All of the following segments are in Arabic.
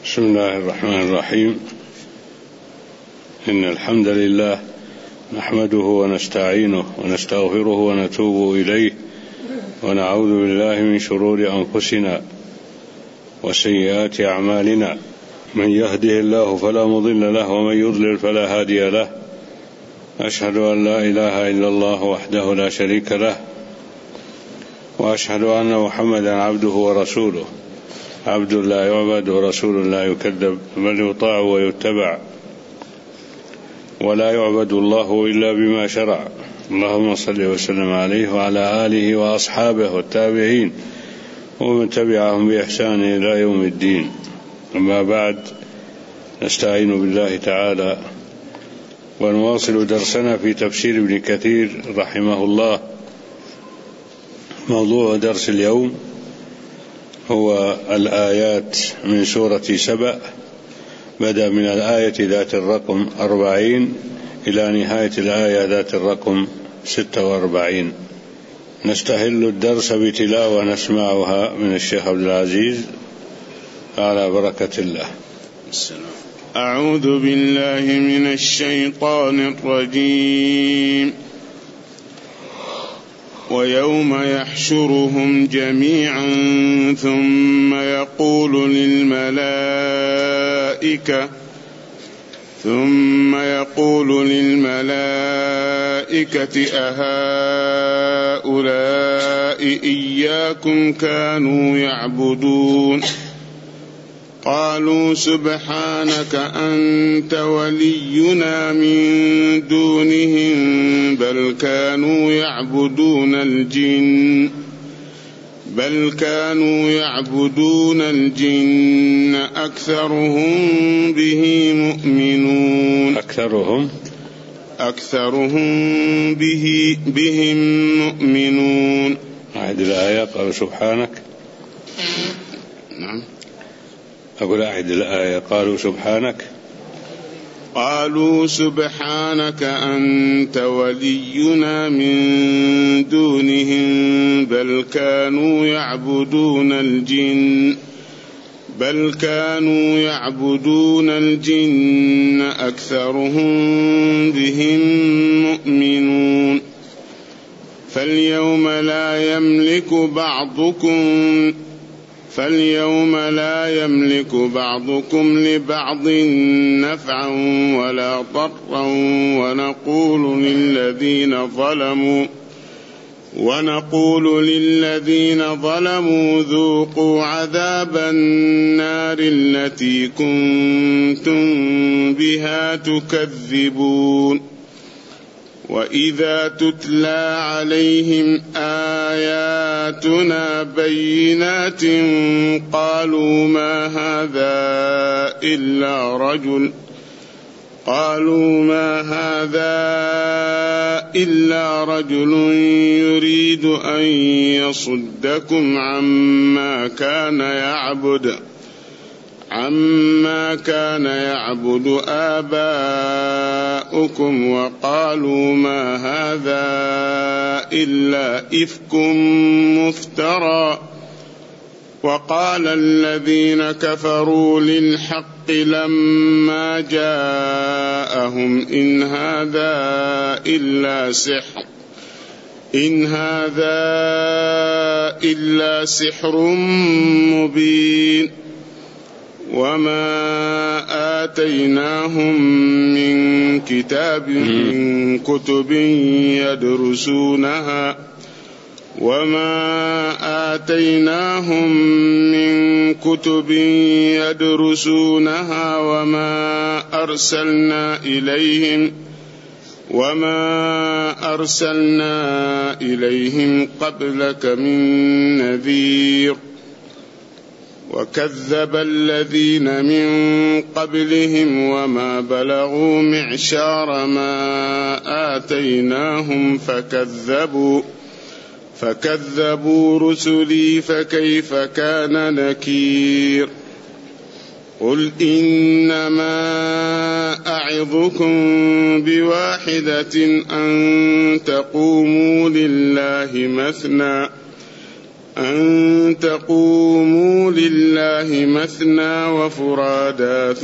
بسم الله الرحمن الرحيم. إن الحمد لله نحمده ونستعينه ونستغفره ونتوب إليه ونعوذ بالله من شرور أنفسنا وسيئات أعمالنا، من يهده الله فلا مضل له ومن يضلل فلا هادي له. أشهد أن لا إله إلا الله وحده لا شريك له، وأشهد أن محمدا عبده ورسوله، عبد لا يعبد ورسول لا يكذب، بل يطاع ويتبع، ولا يعبد الله إلا بما شرع. اللهم صل وسلم عليه وعلى آله وأصحابه والتابعين ومن تبعهم بإحسان إلى يوم الدين. أما بعد، نستعين بالله تعالى ونواصل درسنا في تفسير ابن كثير رحمه الله. موضوع درس اليوم هو الآيات من سورة سبأ، بدأ من الآية ذات الرقم 40 إلى نهاية الآية ذات الرقم 46. نستهل الدرس بتلاوة نسمعها من الشيخ عبد العزيز على بركة الله. أعوذ بالله من الشيطان الرجيم. ويوم يحشرهم جميعا ثم يقول للملائكة أهؤلاء إياكم كانوا يعبدون؟ قالوا سبحانك أنت ولينا من دونهم بل كانوا يعبدون الجن أكثرهم بهم مؤمنون. أعد الآية. قالوا سبحانك. نعم. أقول أعد الآية. قالوا سبحانك أنت ولينا من دونهم بل كانوا يعبدون الجن أكثرهم بهم مؤمنون. فاليوم لا يملك بعضكم لبعض نفعا ولا ضرا ونقول للذين ظلموا ذوقوا عذاب النار التي كنتم بها تكذبون. وإذا تتلى عليهم آياتنا بينات قالوا ما هذا إلا رجل يريد أن يصدكم عما كان يعبد آباؤكم وقالوا ما هذا إلا إفك مفترى. وقال الذين كفروا للحق لما جاءهم إن هذا إلا سحر مبين. وما آتيناهم من كتب يدرسونها وما أرسلنا إليهم قبلك من نذير. وكذب الذين من قبلهم وما بلغوا معشار ما آتيناهم فكذبوا رسلي فكيف كان نكير. قل إنما أعظكم بواحدة أن تقوموا لله أن تقوموا لله مثنى وفرادا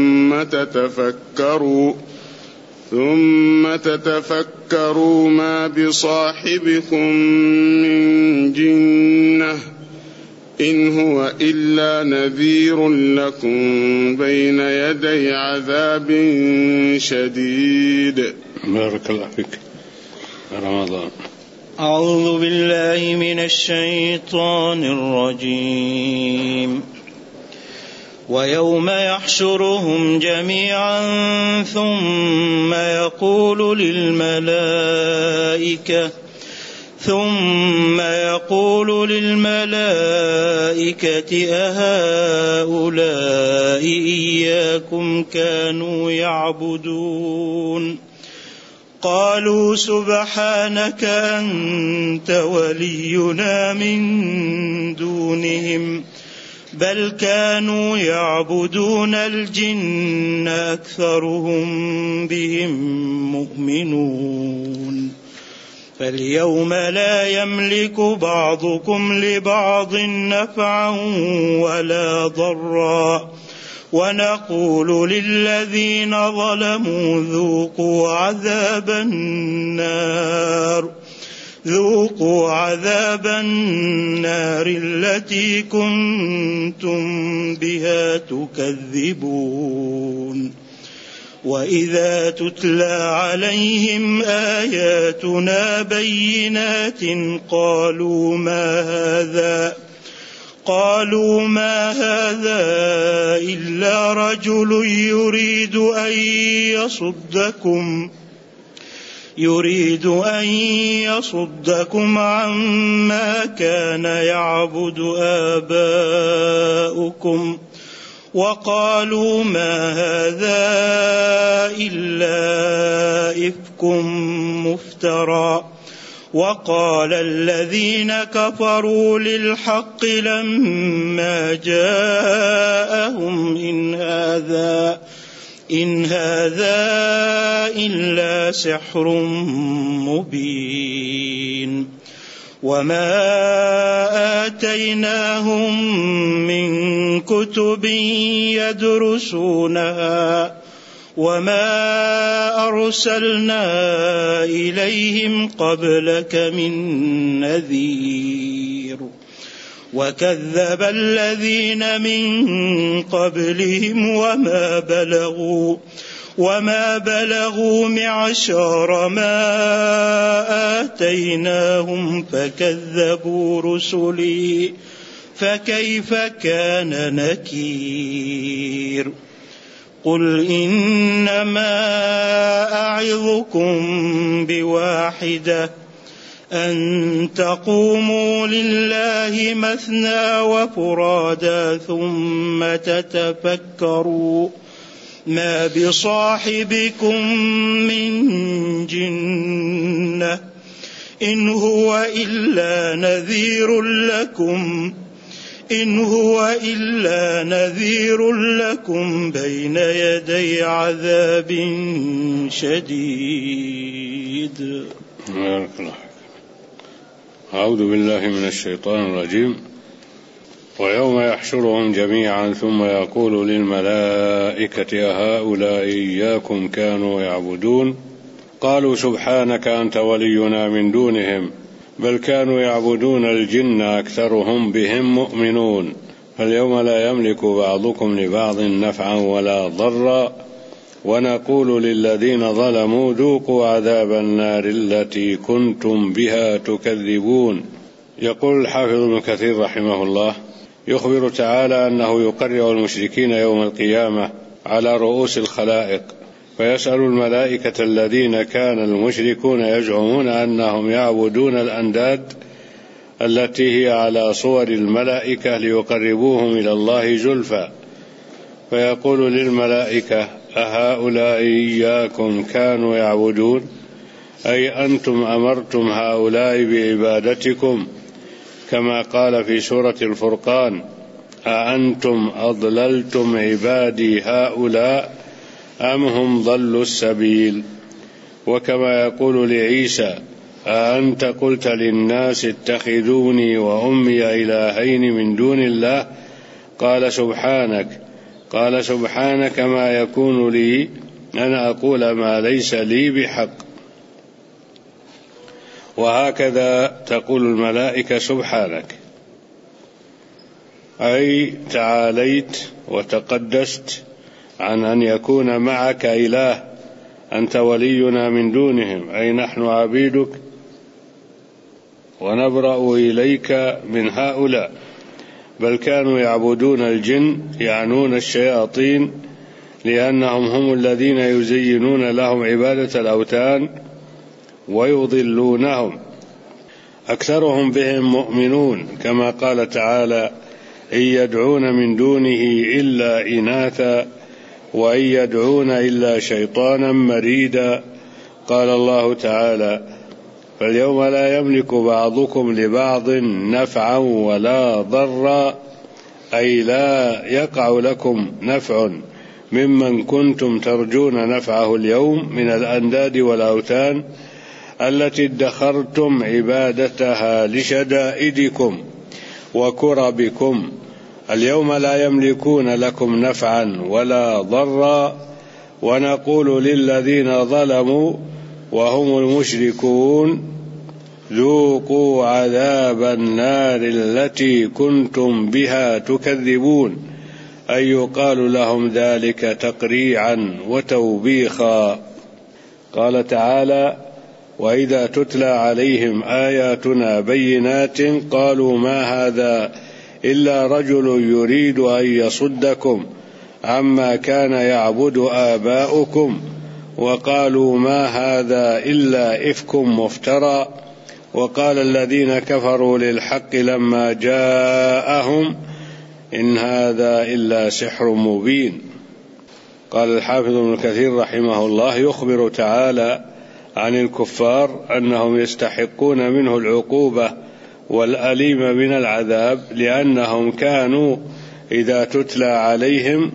ثم تتفكروا ما بصاحبكم من جنة إن هو إلا نذير لكم بين يدي عذاب شديد. بارك الله فيك. رمضان. أعوذ بالله من الشيطان الرجيم. ويوم يحشرهم جميعا ثم يقول للملائكة أهؤلاء إياكم كانوا يعبدون قالوا سبحانك أنت ولينا من دونهم بل كانوا يعبدون الجن أكثرهم بهم مؤمنون فاليوم لا يملك بعضكم لبعض نفعا ولا ضرا ونقول للذين ظلموا ذوقوا عذاب النار التي كنتم بها تكذبون وإذا تتلى عليهم آياتنا بينات قالوا ما هذا إلا رجل يريد أن يصدكم عما كان يعبد آباؤكم وقالوا ما هذا إلا إفك مفترى وقال الذين كفروا للحق لما جاءهم إن هذا إلا سحر مبين وما آتيناهم من كتب يدرسونها وما أرسلنا إليهم قبلك من نذير وكذب الذين من قبلهم وما بلغوا معشار ما آتيناهم فكذبوا رسلي فكيف كان نكير قل إنما أعظكم بواحدة أن تقوموا لله مثنى وفرادا ثم تتفكروا ما بصاحبكم من جنة إن هو إلا نذير لكم بين يدي عذاب شديد. أعوذ بالله من الشيطان الرجيم. ويوم يحشرهم جميعا ثم يقول للملائكة أهؤلاء إياكم كانوا يعبدون قالوا سبحانك أنت ولينا من دونهم بل كانوا يعبدون الجن أكثرهم بهم مؤمنون فاليوم لا يملك بعضكم لبعض نفعا ولا ضرا ونقول للذين ظلموا ذوقوا عذاب النار التي كنتم بها تكذبون. يقول الحافظ ابن كثير رحمه الله يخبر تعالى أنه يقرع المشركين يوم القيامة على رؤوس الخلائق فيسأل الملائكة الذين كان المشركون يزعمون أنهم يعبدون الأنداد التي هي على صور الملائكة ليقربوهم إلى الله زلفى فيقول للملائكة أهؤلاء إياكم كانوا يعبدون أي أنتم أمرتم هؤلاء بعبادتكم كما قال في سورة الفرقان أأنتم أضللتم عبادي هؤلاء أم هم ضلوا السبيل وكما يقول لعيسى أأنت قلت للناس اتخذوني وأمي إلهين من دون الله قال سبحانك ما يكون لي أن أقول ما ليس لي بحق. وهكذا تقول الملائكة سبحانك، أي تعاليت وتقدست عن أن يكون معك إله، أنت ولينا من دونهم، أي نحن عبيدك ونبرأ إليك من هؤلاء. بل كانوا يعبدون الجن، يعنون الشياطين، لأنهم هم الذين يزينون لهم عبادة الأوثان ويضلونهم، أكثرهم بهم مؤمنون، كما قال تعالى: إن يدعون من دونه إلا إناثا وإن يدعون إلا شيطانا مريدا. قال الله تعالى: فاليوم لا يملك بعضكم لبعض نفعا ولا ضرا، أي لا يقع لكم نفع ممن كنتم ترجون نفعه اليوم من الأنداد والأوثان التي ادخرتم عبادتها لشدائدكم وكربكم. اليوم لا يملكون لكم نفعا ولا ضرا. ونقول للذين ظلموا وهم المشركون: ذوقوا عذاب النار التي كنتم بها تكذبون، أي يقال لهم ذلك تقريعا وتوبيخا. قال تعالى: وإذا تتلى عليهم آياتنا بينات قالوا ما هذا إلا رجل يريد أن يصدكم عما كان يعبد آباؤكم، وقالوا ما هذا إلا إفك مفترى، وقال الذين كفروا للحق لما جاءهم إن هذا إلا سحر مبين. قال الحافظ ابن كثير رحمه الله: يخبر تعالى عن الكفار أنهم يستحقون منه العقوبة والأليم من العذاب، لأنهم كانوا إذا تتلى عليهم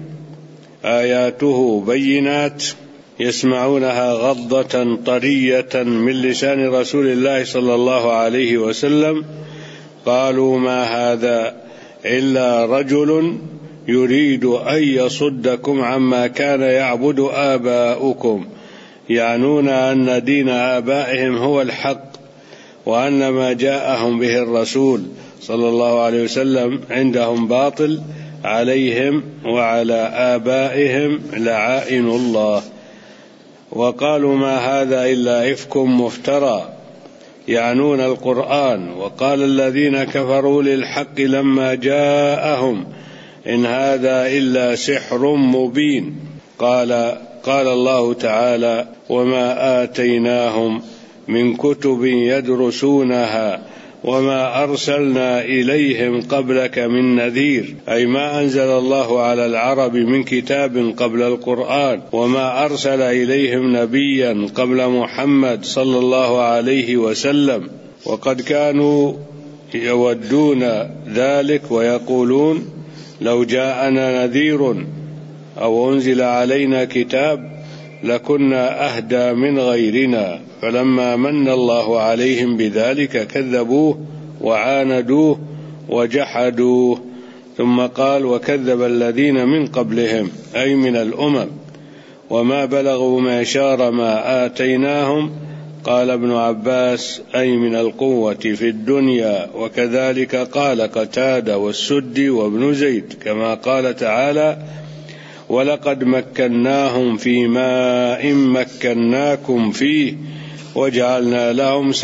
آياته بينات يسمعونها غضة طرية من لسان رسول الله صلى الله عليه وسلم قالوا ما هذا إلا رجل يريد أن يصدكم عما كان يعبد آباؤكم، يعنون أن دين آبائهم هو الحق، وأن ما جاءهم به الرسول صلى الله عليه وسلم عندهم باطل، عليهم وعلى آبائهم لعائن الله. وقالوا ما هذا إلا إفك مفترى، يعنون القرآن. وقال الذين كفروا للحق لما جاءهم إن هذا إلا سحر مبين. قال الله تعالى: وما آتيناهم من كتب يدرسونها وما أرسلنا إليهم قبلك من نذير، أي ما أنزل الله على العرب من كتاب قبل القرآن، وما أرسل إليهم نبيا قبل محمد صلى الله عليه وسلم. وقد كانوا يودون ذلك ويقولون: لو جاءنا نذير أو أنزل علينا كتاب لكنا أهدى من غيرنا. فلما من الله عليهم بذلك كذبوه وعاندوه وجحدوه. ثم قال: وكذب الذين من قبلهم، أي من الأمم، وما بلغوا معشار ما آتيناهم. قال ابن عباس: أي من القوة في الدنيا. وكذلك قال قتادة والسدي وابن زيد، كما قال تعالى: ولقد مكناهم في ماء مكناكم فيه وجعلنا لهم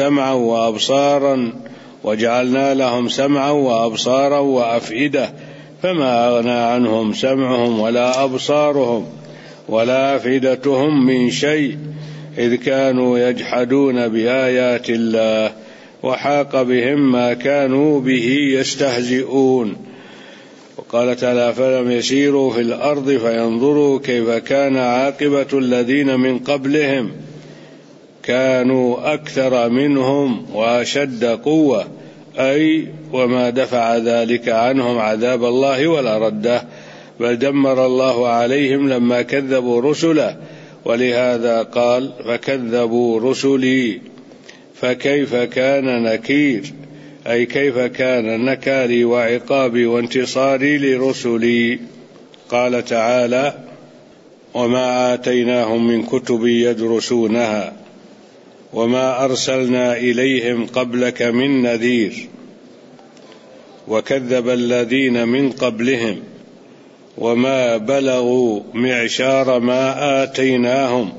سمعا وأبصارا وأفئدة فما أغنى عنهم سمعهم ولا أبصارهم ولا أفئدتهم من شيء إذ كانوا يجحدون بآيات الله وحاق بهم ما كانوا به يستهزئون. وقال تعالى: فلم يسيروا في الأرض فينظروا كيف كان عاقبة الذين من قبلهم كانوا أكثر منهم وأشد قوة، أي وما دفع ذلك عنهم عذاب الله ولا رده، بل دمر الله عليهم لما كذبوا رسله. ولهذا قال: فكذبوا رسلي فكيف كان نكير، أي كيف كان نكالي وعقابي وانتصاري لرسلي. قال تعالى: وما آتيناهم من كتب يدرسونها وما أرسلنا إليهم قبلك من نذير وكذب الذين من قبلهم وما بلغوا معشار ما آتيناهم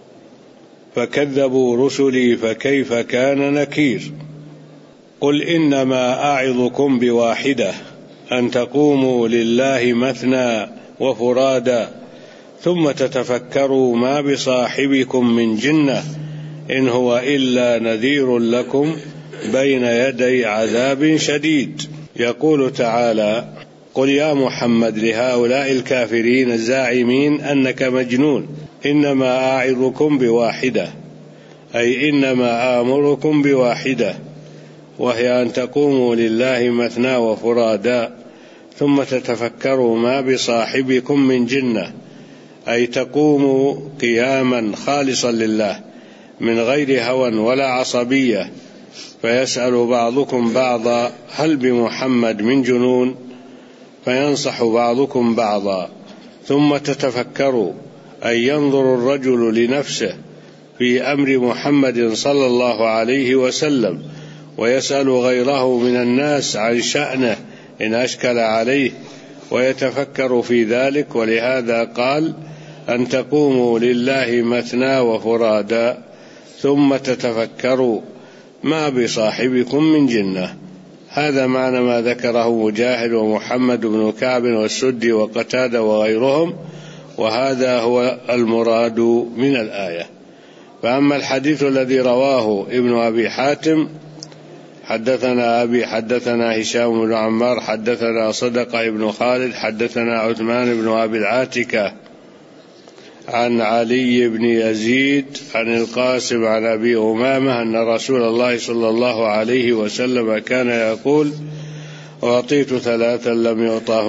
فكذبوا رسلي فكيف كان نكير. قل إنما أعظكم بواحدة أن تقوموا لله مثنى وفرادا ثم تتفكروا ما بصاحبكم من جنة إن هو إلا نذير لكم بين يدي عذاب شديد. يقول تعالى: قل يا محمد لهؤلاء الكافرين الزاعمين أنك مجنون إنما أعظكم بواحدة، أي إنما آمركم بواحدة، وهي أن تقوموا لله مثنى وفرادا ثم تتفكروا ما بصاحبكم من جنة، أي تقوموا قياما خالصا لله من غير هوى ولا عصبية، فيسأل بعضكم بعضا: هل بمحمد من جنون؟ فينصح بعضكم بعضا. ثم تتفكروا، أي ينظر الرجل لنفسه في أمر محمد صلى الله عليه وسلم، ويسأل غيره من الناس عن شأنه إن أشكل عليه ويتفكر في ذلك. ولهذا قال: أن تقوموا لله مثنى وفرادا ثم تتفكروا ما بصاحبكم من جنة. هذا معنى ما ذكره مجاهد ومحمد بن كعب والسدي وقتادة وغيرهم، وهذا هو المراد من الآية. فأما الحديث الذي رواه ابن أبي حاتم: حدثنا أبي حدثنا هشام بن عمار حدثنا صدقة ابن خالد حدثنا عثمان بن أبي العاتكة عن علي بن يزيد عن القاسم عن أبي أمامة أن رسول الله صلى الله عليه وسلم كان يقول: أعطيت ثلاثا لم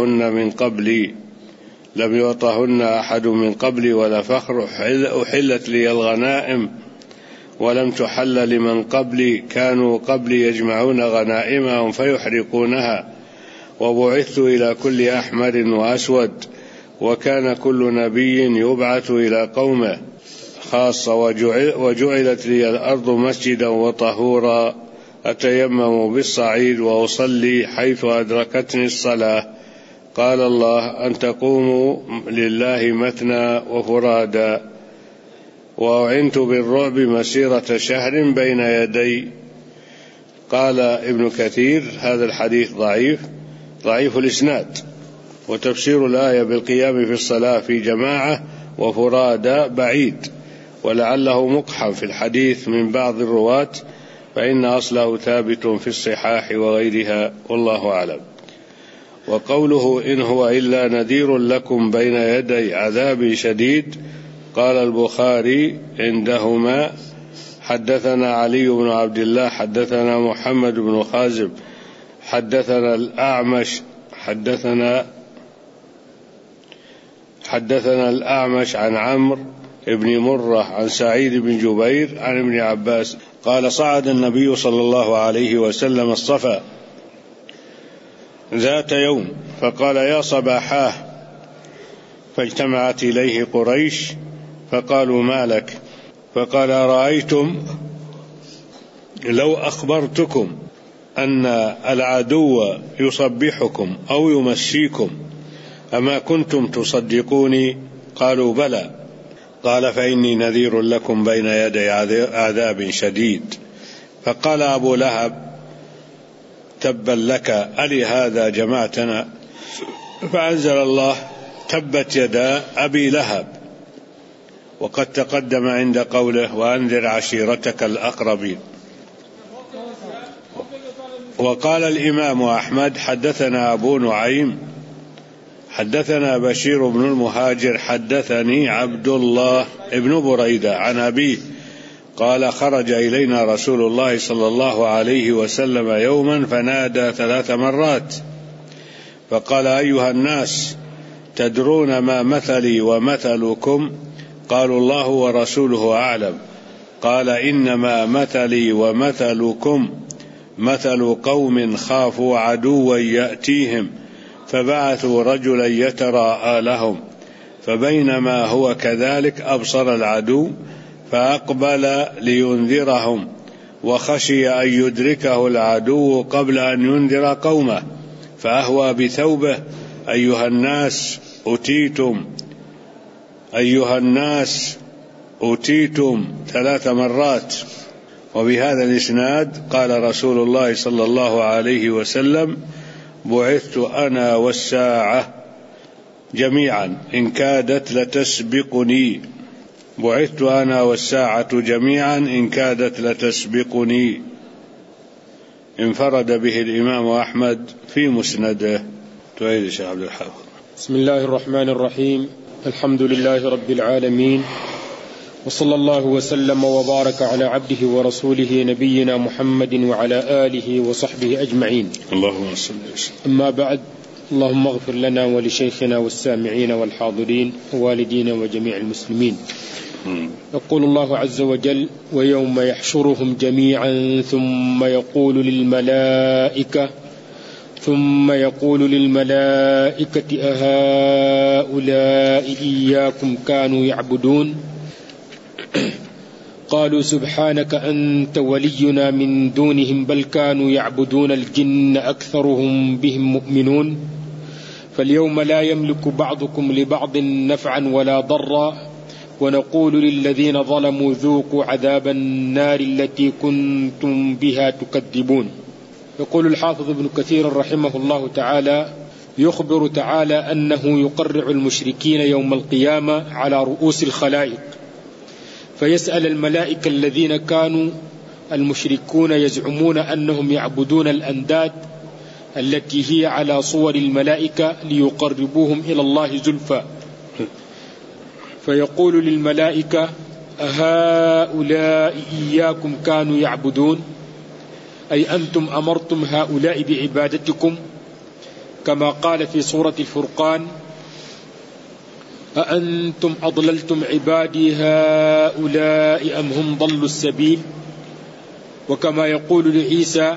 يعطهن أحد من قبلي ولا فخر، أحلت لي الغنائم ولم تحل لمن قبلي، كانوا قبلي يجمعون غنائمهم فيحرقونها، وبعثت إلى كل أحمر وأسود، وكان كل نبي يبعث إلى قومه خاصة، وجعلت لي الأرض مسجدا وطهورا، أتيمم بالصعيد وأصلي حيث أدركتني الصلاة. قال الله: أن تقوموا لله مثنى وفرادا. وأعنت بالرعب مسيرة شهر بين يدي. قال ابن كثير: هذا الحديث ضعيف الإسناد، وتفسير الآية بالقيام في الصلاة في جماعة وفرادا بعيد، ولعله مقحم في الحديث من بعض الرواة، فإن أصله ثابت في الصحاح وغيرها، والله أعلم. وقوله: إن هو إلا نذير لكم بين يدي عذاب شديد، قال البخاري عندهما: حدثنا علي بن عبد الله حدثنا محمد بن خازم حدثنا الأعمش عن عمرو بن مرة عن سعيد بن جبير عن ابن عباس قال: صعد النبي صلى الله عليه وسلم الصفا ذات يوم فقال: يا صباحاه، فاجتمعت إليه قريش فقالوا: ما لك؟ فقال: أرأيتم لو أخبرتكم أن العدو يصبحكم أو يمسيكم أما كنتم تصدقوني؟ قالوا: بلى. قال: فإني نذير لكم بين يدي عذاب شديد. فقال أبو لهب: تبا لك، ألي هذا جمعتنا؟ فأنزل الله: تبت يدا أبي لهب. وقد تقدم عند قوله: وأنذر عشيرتك الأقربين. وقال الإمام أحمد: حدثنا أبو نعيم حدثنا بشير بن المهاجر حدثني عبد الله بن بريدة عن أبيه قال: خرج إلينا رسول الله صلى الله عليه وسلم يوما فنادى 3 مرات فقال: أيها الناس، تدرون ما مثلي ومثلكم؟ قالوا: الله ورسوله أعلم. قال: إنما مثلي ومثلكم مثل قوم خافوا عدوا يأتيهم فبعثوا رجلا يتراءى لهم، فبينما هو كذلك أبصر العدو فأقبل لينذرهم، وخشي أن يدركه العدو قبل أن ينذر قومه، فأهوى بثوبه: أيها الناس أوتيتم 3 مرات. وبهذا الإسناد قال رسول الله صلى الله عليه وسلم: بعثت أنا والساعة جميعا إن كادت لتسبقني. بعثت أنا والساعة جميعا إن كادت لتسبقني. انفرد به الإمام أحمد في مسنده. تعيد شيخ عبد الحافظ. بسم الله الرحمن الرحيم. الحمد لله رب العالمين، وصلى الله وسلم وبارك على عبده ورسوله نبينا محمد وعلى آله وصحبه أجمعين. اللهم صل وسلم. أما بعد، اللهم اغفر لنا ولشيخنا والسامعين والحاضرين ووالدينا وجميع المسلمين. يقول الله عز وجل: ويوم يحشرهم جميعا ثم يقول للملائكة أهؤلاء إياكم كانوا يعبدون؟ قالوا سبحانك أنت ولينا من دونهم بل كانوا يعبدون الجن أكثرهم بهم مؤمنون. فاليوم لا يملك بعضكم لبعض نفعا ولا ضرا، ونقول للذين ظلموا ذوقوا عذاب النار التي كنتم بها تكذبون. يقول الحافظ ابن كثير رحمه الله تعالى: يخبر تعالى أنه يقرع المشركين يوم القيامة على رؤوس الخلائق، فيسأل الملائكة الذين كانوا المشركون يزعمون أنهم يعبدون الأنداد التي هي على صور الملائكة ليقربوهم إلى الله زلفى، فيقول للملائكة: أهؤلاء إياكم كانوا يعبدون؟ أي أنتم أمرتم هؤلاء بعبادتكم، كما قال في سورة الفرقان: أأنتم أضللتم عبادي هؤلاء أم هم ضلوا السبيل؟ وكما يقول لعيسى: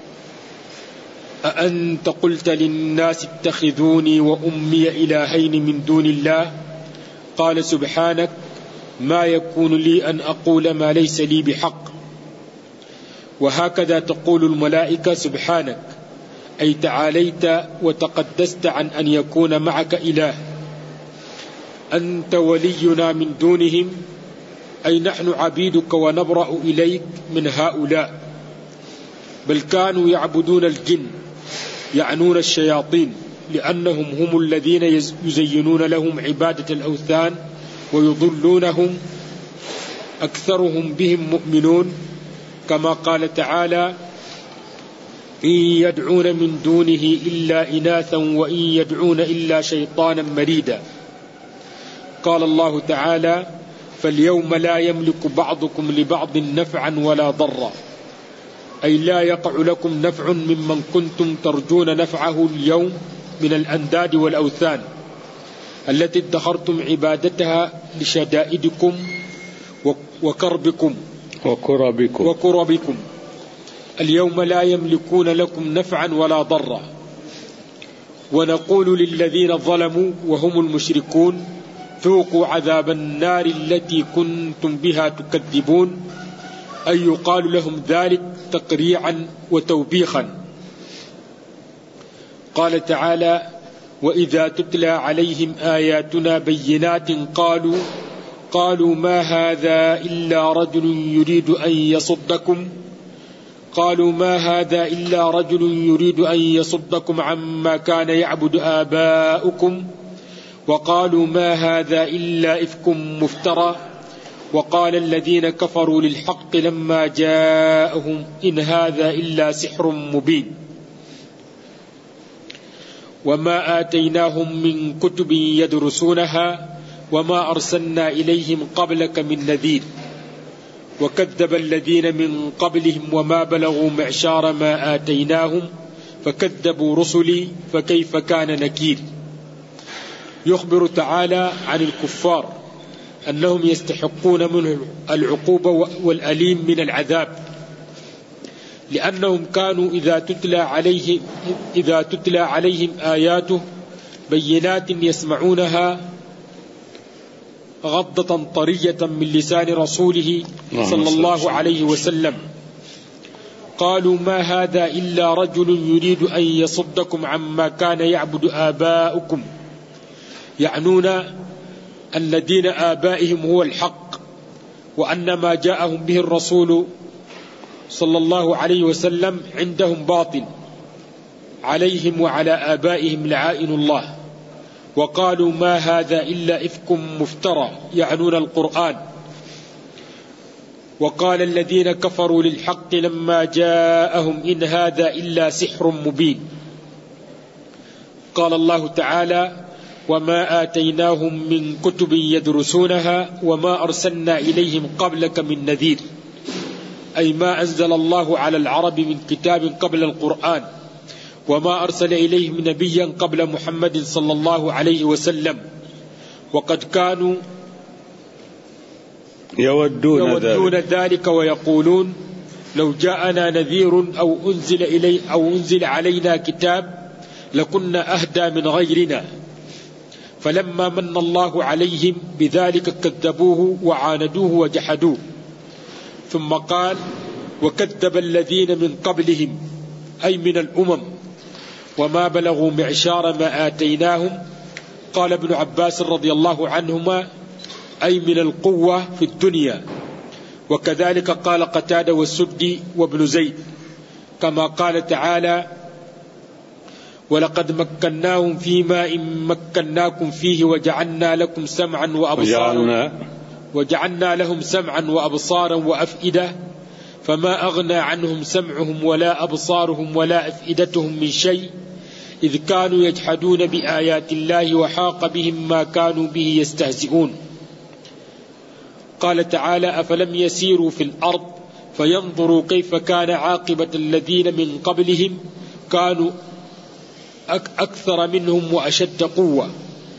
أأنت قلت للناس اتخذوني وأمي إلهين من دون الله؟ قال سبحانك ما يكون لي أن أقول ما ليس لي بحق. وهكذا تقول الملائكة: سبحانك، أي تعاليت وتقدست عن أن يكون معك إله. أنت ولينا من دونهم، أي نحن عبيدك ونبرأ إليك من هؤلاء. بل كانوا يعبدون الجن، يعنون الشياطين، لأنهم هم الذين يزينون لهم عبادة الأوثان ويضلونهم، أكثرهم بهم مؤمنون، كما قال تعالى: إن يدعون من دونه إلا إناثا وإن يدعون إلا شيطانا مريدا. قال الله تعالى: فاليوم لا يملك بعضكم لبعض نفعا ولا ضرا، أي لا يقع لكم نفع ممن كنتم ترجون نفعه اليوم من الأنداد والأوثان التي ادخرتم عبادتها لشدائدكم وكربكم. اليوم لا يملكون لكم نفعا ولا ضرا. ونقول للذين ظلموا وهم المشركون: ذوقوا عذاب النار التي كنتم بها تكذبون، أي يقال لهم ذلك تقريعا وتوبيخا. قال تعالى: وإذا تتلى عليهم آياتنا بينات قالوا ما هذا إلا رجل يريد أن يصدكم عما كان يعبد آباؤكم، وقالوا ما هذا إلا إفك مفترى، وقال الذين كفروا للحق لما جاءهم إن هذا إلا سحر مبين. وما آتيناهم من كتب يدرسونها وما أرسلنا إليهم قبلك من نذير، وكذب الذين من قبلهم وما بلغوا معشار ما آتيناهم فكذبوا رسلي فكيف كان نكير. يخبر تعالى عن الكفار أنهم يستحقون منه العقوبة والأليم من العذاب، لأنهم كانوا إذا تتلى عليهم آياته بينات يسمعونها غضة طرية من لسان رسوله صلى الله عليه وسلم، قالوا ما هذا إلا رجل يريد أن يصدكم عما كان يعبد آباؤكم، يعنون أن دين آبائهم هو الحق، وأن ما جاءهم به الرسول صلى الله عليه وسلم عندهم باطل، عليهم وعلى آبائهم لعائن الله. وقالوا ما هذا إلا إفك مفترى، يعنون القرآن. وقال الذين كفروا للحق لما جاءهم إن هذا إلا سحر مبين. قال الله تعالى وما آتيناهم من كتب يدرسونها وما أرسلنا إليهم قبلك من نذير، أي ما أنزل الله على العرب من كتاب قبل القرآن، وما أرسل إليهم نبيا قبل محمد صلى الله عليه وسلم، وقد كانوا يودون ذلك ويقولون لو جاءنا نذير أو أنزل علينا كتاب لكنا أهدى من غيرنا، فلما من الله عليهم بذلك كذبوه وعاندوه وجحدوه. ثم قال وكذب الذين من قبلهم، أي من الأمم، وما بلغوا معشار ما آتيناهم. قال ابن عباس رضي الله عنهما أي من القوة في الدنيا. وكذلك قال قتادة والسدي وابن زيد، كما قال تعالى ولقد مكناهم فيما إن مكناكم فيه وجعلنا لكم سمعا وأبصارا وجعلنا لهم سمعا وأبصارا وأفئدة فما أغنى عنهم سمعهم ولا أبصارهم ولا أفئدتهم من شيء إذ كانوا يجحدون بآيات الله وحاق بهم ما كانوا به يستهزئون. قال تعالى أفلم يسيروا في الأرض فينظروا كيف كان عاقبة الذين من قبلهم كانوا أكثر منهم وأشد قوة،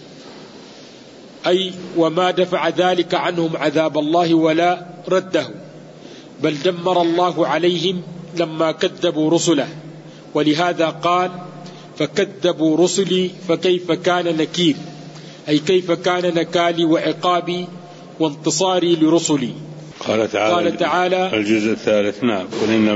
أي وما دفع ذلك عنهم عذاب الله ولا رده، بل دمر الله عليهم لما كذبوا رسله. ولهذا قال فكذبوا رسلي فكيف كان نكير، أي كيف كان نكالي وعقابي وانتصاري لرسلي. قال تعالى الجزء الثالث نعم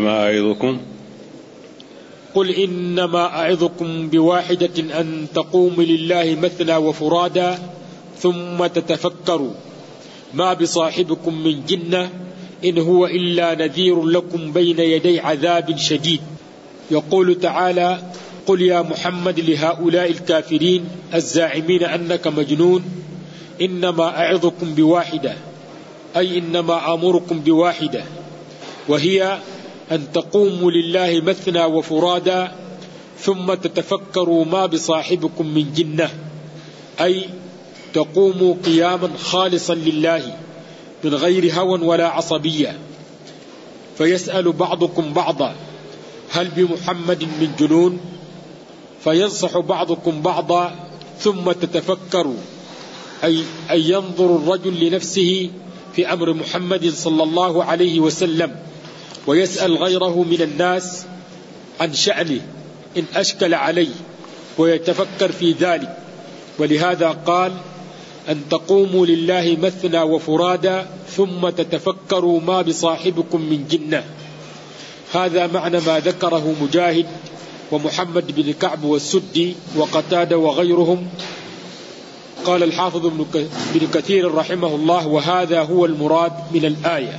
قل إنما أعظكم بواحدة أن تقوموا لله مثنى وفرادا ثم تتفكروا ما بصاحبكم من جنة إن هو إلا نذير لكم بين يدي عذاب شديد. يقول تعالى قل يا محمد لهؤلاء الكافرين الزاعمين أنك مجنون إنما أعظكم بواحدة، أي إنما أمركم بواحدة، وهي أن تقوموا لله مثنى وفرادا ثم تتفكروا ما بصاحبكم من جنة، أي تقوموا قياما خالصا لله من غير هوى ولا عصبية. فيسأل بعضكم بعضا هل بمحمد من جنون، فينصح بعضكم بعضا ثم تتفكروا، أي ينظر الرجل لنفسه في أمر محمد صلى الله عليه وسلم ويسأل غيره من الناس عن شأنه إن أشكل عليه ويتفكر في ذلك. ولهذا قال أن تقوموا لله مثنى وفرادا ثم تتفكروا ما بصاحبكم من جنة. هذا معنى ما ذكره مجاهد ومحمد بن كعب والسدي وقتادة وغيرهم. قال الحافظ ابن كثير رحمه الله وهذا هو المراد من الآية.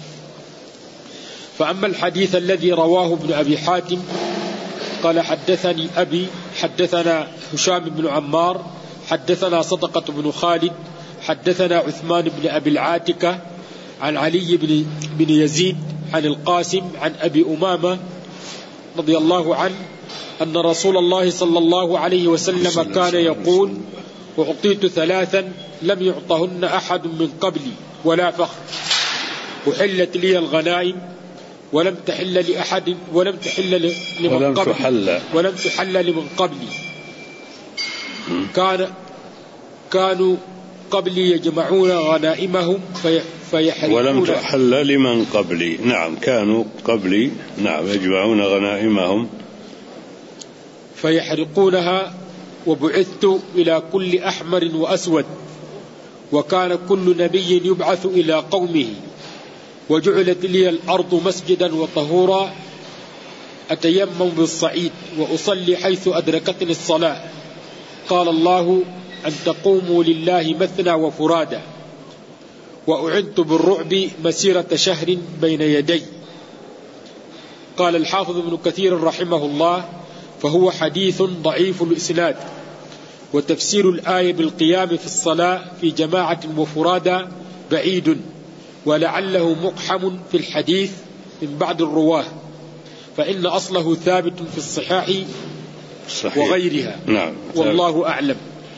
فأما الحديث الذي رواه ابن أبي حاتم قال حدثني أبي حدثنا هشام بن عمار حدثنا صدقة بن خالد حدثنا عثمان بن أبي العاتكة عن علي بن يزيد عن القاسم عن أبي أمامة رضي الله عنه أن رسول الله صلى الله عليه وسلم كان يقول أعطيت ثلاثا لم يعطهن أحد من قبلي ولا فخر، أحلت لي الغنائم ولم تحل لأحد ولم تحل لمن قبلي كانوا قبلي يجمعون غنائمهم فيحرقون. ولم تحل لمن قبلي. نعم، كانوا قبلي نعم يجمعون غنائمهم فيحرقونها، وبعثت إلى كل أحمر وأسود، وكان كل نبي يبعث إلى قومه، وجعلت لي الأرض مسجدا وطهورا، أتيمم بالصعيد وأصلي حيث أدركتني الصلاة. قال الله: أن تقوموا لله مثنى وفرادا. وأعنت بالرعب مسيرة شهر بين يدي. قال الحافظ ابن كثير رحمه الله: فهو حديث ضعيف الإسناد، وتفسير الآية بالقيام في الصلاة في جماعة وفرادا بعيد، ولعله مقحم في الحديث من بعض الرواه، فإن أصله ثابت في الصحاح وغيرها. نعم. والله أعلم.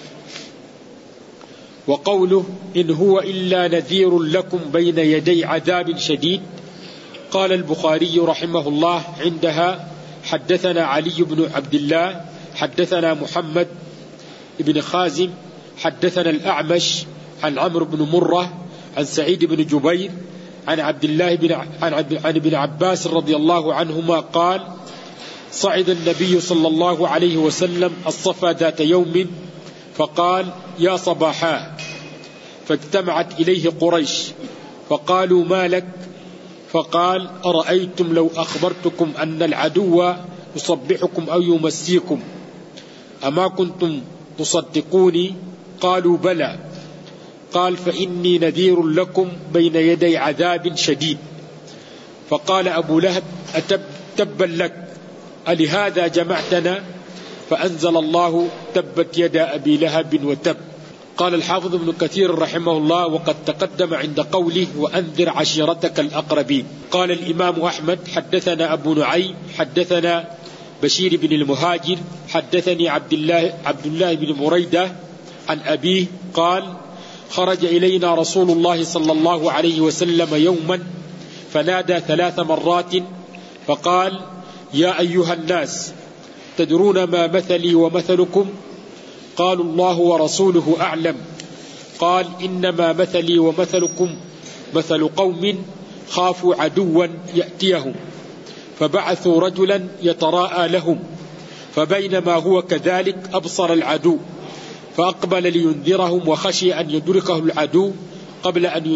وقوله: إن هو إلا نذير لكم بين يدي عذاب شديد. قال البخاري رحمه الله عندها: حدثنا علي بن عبد الله حدثنا محمد بن خازم حدثنا الأعمش عن عمرو بن مرة عن سعيد بن جبير عن عبد الله عن ابن عباس رضي الله عنهما قال: صعد النبي صلى الله عليه وسلم الصفا ذات يوم فقال: يا صباحا، فاجتمعت إليه قريش فقالوا: ما لك؟ فقال: أرأيتم لو أخبرتكم أن العدو يصبحكم أو يمسيكم أما كنتم تصدقوني؟ قالوا: بلى. قال: فإني نذير لكم بين يدي عذاب شديد. فقال أبو لهب: تبا لك، ألهذا جمعتنا؟ فأنزل الله: تبت يدا أبي لهب وتب. قال الحافظ ابن كثير رحمه الله: وقد تقدم عند قوله: وأنذر عشيرتك الأقربين. قال الإمام أحمد: حدثنا أبو نعيم حدثنا بشير بن المهاجر حدثني عبد الله بن مريدة عن أبيه قال: خرج إلينا رسول الله صلى الله عليه وسلم يوما فنادى 3 مرات فقال: يا أيها الناس، تدرون ما مثلي ومثلكم؟ قالوا: الله ورسوله أعلم. قال: إنما مثلي ومثلكم مثل قوم خافوا عدوا يأتيهم فبعثوا رجلا يتراءى لهم، فبينما هو كذلك أبصر العدو فأقبل لينذرهم، وخشي أن يدركه العدو قبل أن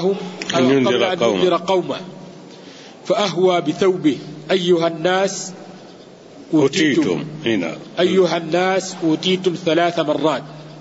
ينذر قومه، فأهوى بثوبه: أيها الناس أوتيتم. أيها الناس أوتيتم 3 مرات.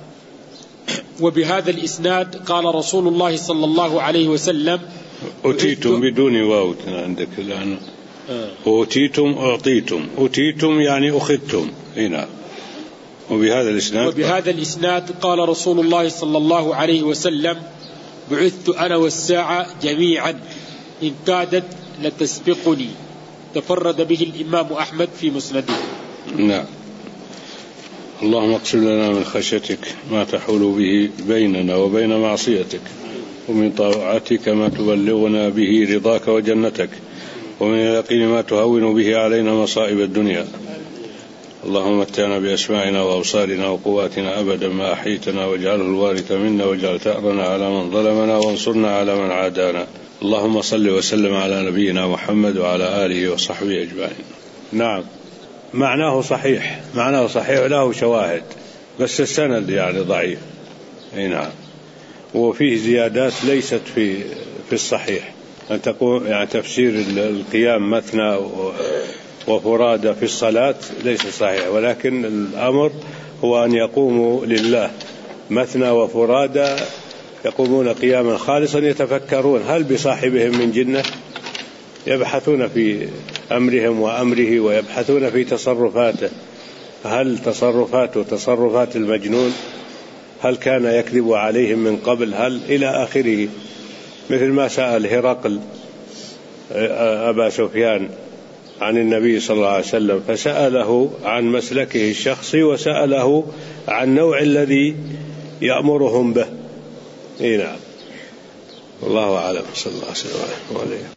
وبهذا الإسناد قال رسول الله صلى الله عليه وسلم: أوتيتم بدون واو عندك الآن. أوتيتم أعطيتم، أوتيتم يعني أخذتم. هنا وبهذا الإسناد قال رسول الله صلى الله عليه وسلم: بعثت أنا والساعة جميعا إن كادت لتسبقني. تفرد به الإمام أحمد في مسنده. نعم. اللهم اقسم لنا من خشيتك ما تحول به بيننا وبين معصيتك، ومن طاعتك ما تبلغنا به رضاك وجنتك، ومن اليقين ما تهون به علينا مصائب الدنيا. اللهم متعنا بأسماعنا وأبصارنا وقواتنا أبدا ما أحيتنا، واجعله الوارث منا، واجعل ثأرنا على من ظلمنا، وانصرنا على من عادانا. اللهم صل وسلم على نبينا محمد وعلى آله وصحبه أجمعين. نعم، معناه صحيح له شواهد، بس السند يعني ضعيف. نعم. وفيه زيادات ليست في الصحيح، أن تقول يعني تفسير القيام مثنى وفرادى في الصلاة ليس صحيح، ولكن الأمر هو أن يقوموا لله مثنى وفرادى، يقومون قياما خالصا يتفكرون هل بصاحبهم من جنة، يبحثون في أمرهم وأمره، ويبحثون في تصرفاته، هل تصرفاته تصرفات المجنون، هل كان يكذب عليهم من قبل، هل إلى آخره، مثل ما سأل هرقل أبا سفيان عن النبي صلى الله عليه وسلم، فسأله عن مسلكه الشخصي، وسأله عن نوع الذي يأمرهم به. نعم. والله أعلم. صلى الله عليه وسلم.